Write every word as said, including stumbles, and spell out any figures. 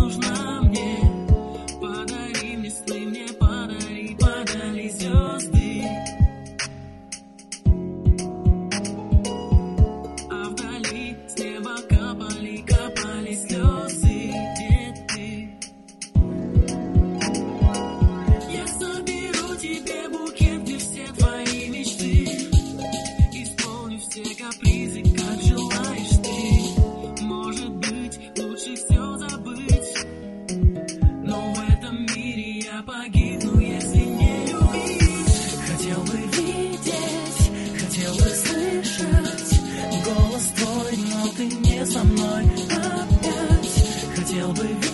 нужна мне. Подари мне сны, мне подари, подари звезды. А вдали с неба капали, капали слезы. Где ты? Я соберу тебе букет, где все твои мечты. Исполню все капризы, как желаешь ты. Может быть, лучше все забыть, но в этом мире я погибну, если не любить. Хотел бы видеть, хотел бы слышать голос твой, но ты не со мной опять. Хотел бы видеть.